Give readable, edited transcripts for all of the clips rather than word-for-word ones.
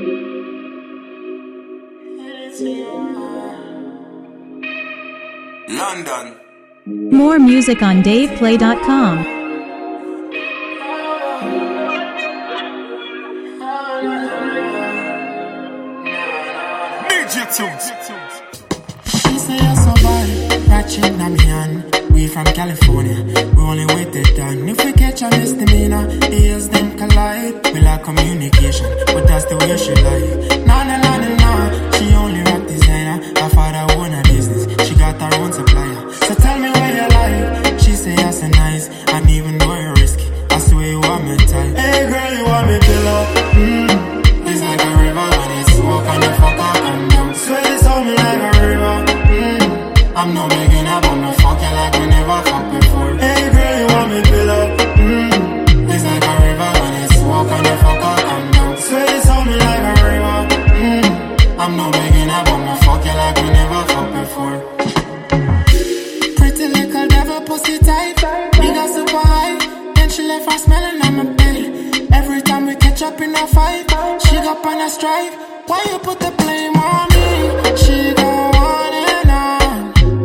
London. More music on DavePlay.com. She say you're so bad, ratchet on me hand. We from California, we only waited done. If we catch a misdemeanor, ears then collide. We lack communication, but that's the way she like. Nah, nah, nah, nah, nah. She only rap designer. Her father own a business, she got her own supplier. So tell me where you like. She say you're so nice, and even though you're risky, I swear you want me tight. Hey girl, you want me pillow? It's like a river when it's walk on the fuck up and down. Swear this on me like a river. I'm not making up, I'ma fuck you like we never fucked before. Hey girl, you want me pillow? It's like a river when it's walk on the fuck up and down. Swear this on me like a river. I'm not making up, I'ma fuck you like we never fucked before. Pretty little devil pussy tight, we got super high. Then she left her smelling on my bed. Every time we catch up in a fight, she got on a strike. Why you put the blame on me? She go on and on,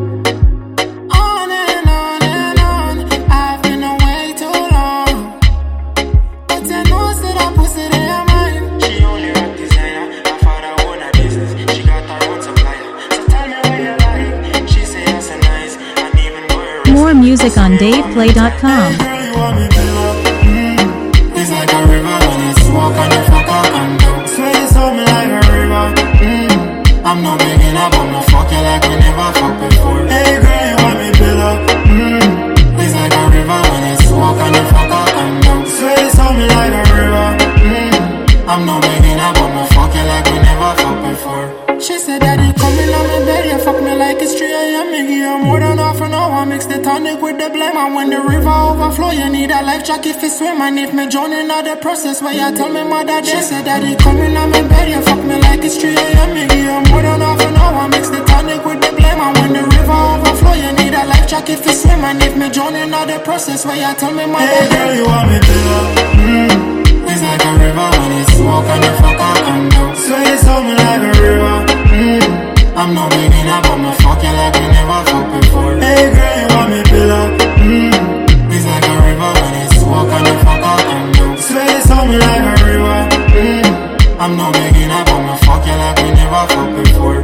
on and on and on. I've been away too long, but you know that I pussy they are mine. She only rap designer, her father own a business, she got her own supplier. So tell me where you like. She say you're so nice, and even though you're More music on DavePlay.com. Hey girl, you want me pillow? It's like a river when it's walk on the fuck up and down. Swear this on me like a river. I'm not making up, I'ma fuck you like we never fucked before. Hey girl, you want me pillow? It's like a river when it's walk on the fuck up and down. Swear this on me like a river. I'm not making up, I'ma fuck you like we never fucked before. She said daddy coming on my bed, you fuck me like it's 3 a.m. Me give you more than half an hour. Mix the tonic with the blame. And when the river overflow, you need a life jacket to swim. And if me join in the process where you tell me mother day. She said daddy coming on my bed, you fuck me like it's 3 a.m. Me give you more than half an hour. Mix the tonic with the blame. And when the river overflow, you need a life jacket to swim. And if me join in the process where you tell me mother day. Hey girl, you want me pillow? It's like a river when it's walk on the fuck up and down. Swear it's on me like a river. I'm not making up, I'ma fuck you like we never fucked before. Hey girl, you want me pillow? It's like a river when it's walk on the fuck up and down. Swear it's on me like a river. I'm not making up, I'ma fuck you like we never fucked before.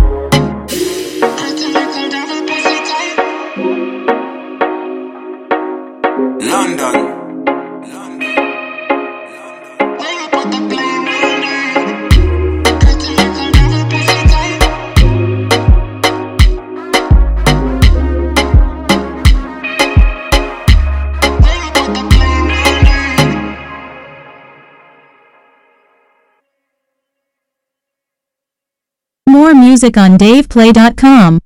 Pretty little devil pussy tight. London. More music on DavePlay.com.